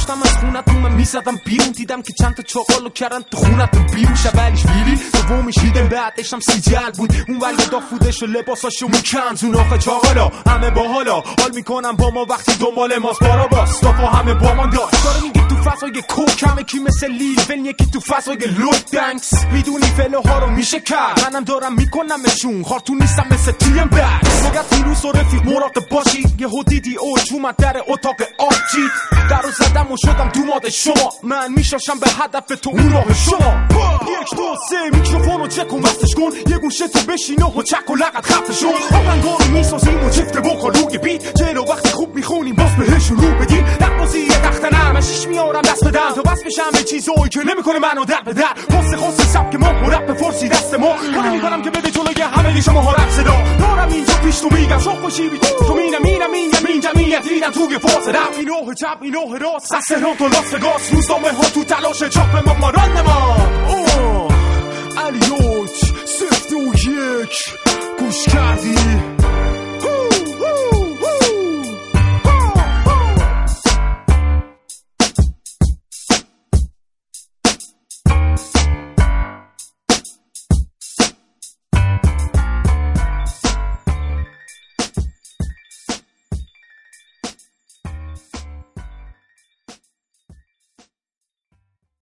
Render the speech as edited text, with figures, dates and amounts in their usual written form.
داشتم از خونتون من میزدم بیرون، دیدم که چند تا چاقالو کردن تو خونتون بیرون. شبلیش بیری دومیش دیدم بعدشم سیجل بود، اون ور یه دافودش و لباساشو میکند. اون آخه چاقالا همه باحالا حال میکنم با ما وقتی دنبال ماست. بارا باستافا همه با من داشت داره میگه تو فضای کوک همه کی مثل لیل ون، یکی تو فضای لود دنکس. میدونی فلوها رو میشه کرد، منم دارم میکنمشون خارتون نیستم مثل تیم بکس. باید ویروس و رفیق مراقب باشی، یه دیدی اوج اومد در اتاق آبجید. در رو زدم و شدم دوماد شما، من میشاشم به هدف تو اون راه شما. 1 2 3 میکروفونو چک و مستش کن، یه گوشه تو بشینه و چک و لغت خفشون. آهنگا رو میسازیم و چفت وکال روی بیت، چرا وقتی خوب میخونیم باز بهشون رو بدیم. نقاسی یه تخت نرم شیش میارم دست بدم تا بس بشم به چیزایی که نمیکنه منو در به در. خاص سبک ما و رپ فرسی دست ما، کاری میکنم که بده جلوی همه شما ها رپ صدا. دارم اینجا پیش تو میگم شوق باشی بی تو مینم این جمعیت دیدم توی فاز رپ. اینوه چپ اینوه راست سسران تو لاس وگاس، روزنامه ها تو تلاش چاپ ما راندمان. علی اوج 0 2 1 گوش کردی